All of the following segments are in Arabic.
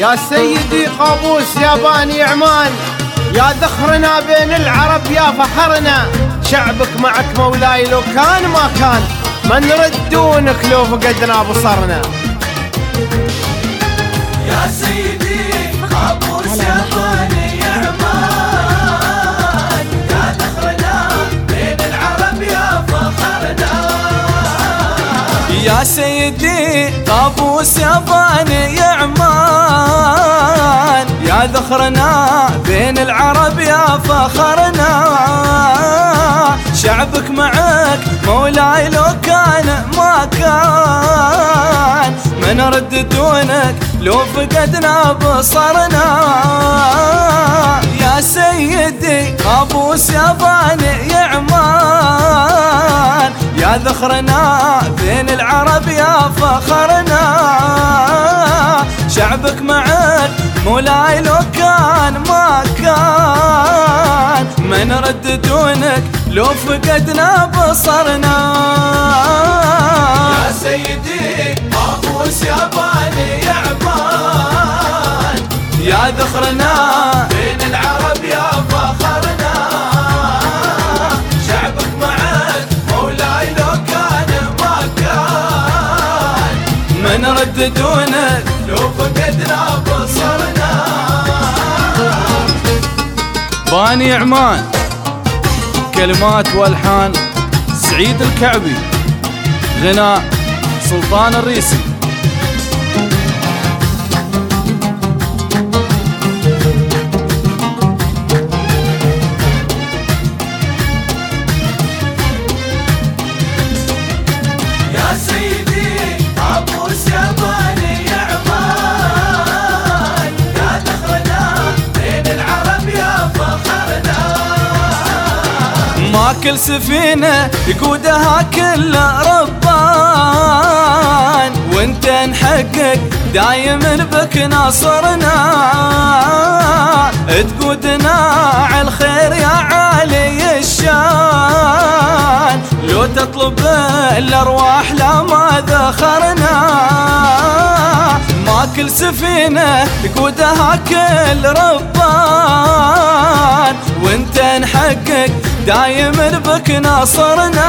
يا سيدي قابوس يا باني عمان، يا ذخرنا بين العرب يا فخرنا. شعبك معك مولاي لو كان ما كان، ما نرد دونك لو فقدنا بصرنا. يا سيدي قابوس يا باني عمان، يا ذخرنا بين العرب يا فخرنا. يا سيدي قابوس يا باني عمان، يا ذخرنا بين العرب يا فخرنا. شعبك معك مولاي لو كان ما كان، ما نرد دونك لو فقدنا بصرنا. يا سيدي قابوس يا باني عمان، يا ذخرنا بين العرب يا فخرنا. شعبك معك مولاي لو كان ما كان، ما نرد دونك لو فقدنا بصرنا. يا سيدي قابوس يا باني عمان، يا ذخرنا بين العرب يا فخرنا. شعبك معك مولاي لو كان ما كان، ما نرد دونك لو فقدنا بصرنا. باني عمان، كلمات والحان سعيد الكعبي، غناء سلطان الريسي. يا سيدي قابوس يا باني عمان، يا ذخرنا بين العرب يا فخرنا. ما كل سفينة يقودها كل ربان، وانت نحقق دايما بك ناصرنا. تقودنا على الخير يا عالي الشان، لو تطلب الارواح لا ما ذخرنا. ما كل سفينة يقودها كل ربان، وانت نحقق دايما بك ناصرنا.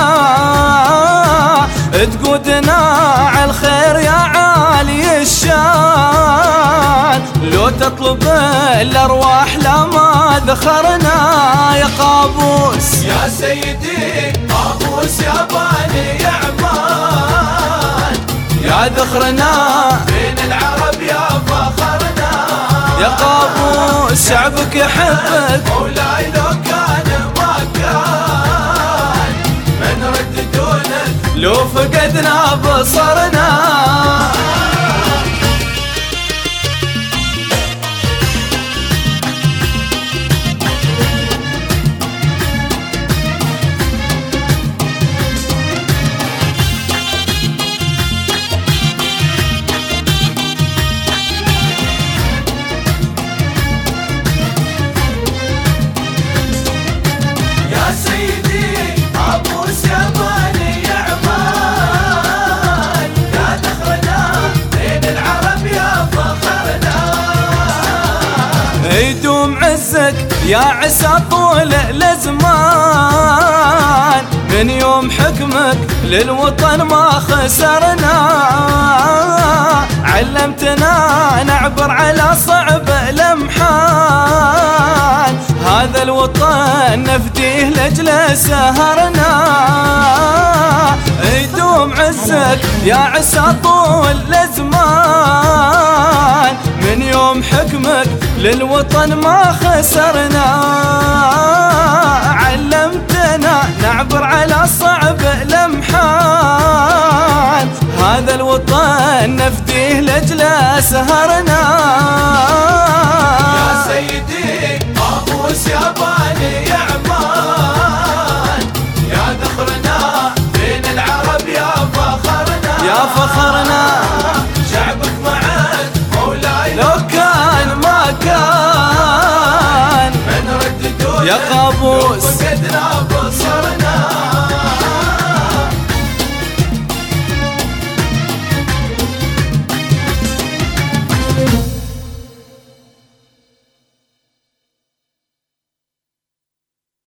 تقودنا على الخير يا عالي الشان، لو تطلب الارواح لا ما ذخرنا. يا قابوس يا سيدي قابوس يا باني عمان، يا ذخرنا بين العرب يا فخرنا. يا قابوس شعبك يحبك مولاي لو كان ما كان، ما نرد دونك لو فقدنا بصرنا. يا سيدي قابوس يا باني عمان، يا ذخرنا بين العرب يا فخرنا. يدوم عزك يا عسى طول الازمان، من يوم حكمك للوطن ما خسرنا. علمتنا نعبر على صعب الامحان، هذا الوطن نفديه لاجل سهرنا. يدوم عزك يا عسى طول الازمان، من يوم حكمك للوطن ما خسرنا. علمتنا نعبر على صعب الامحان، هذا الوطن نفديه لاجل سهرنا. يا سيدي قابوس يا باني عمان، يا ذخرنا بين العرب يا فخرنا. يا فخرنا شعبك معك مولاي لو كان ما كان، ما نرد دونك يا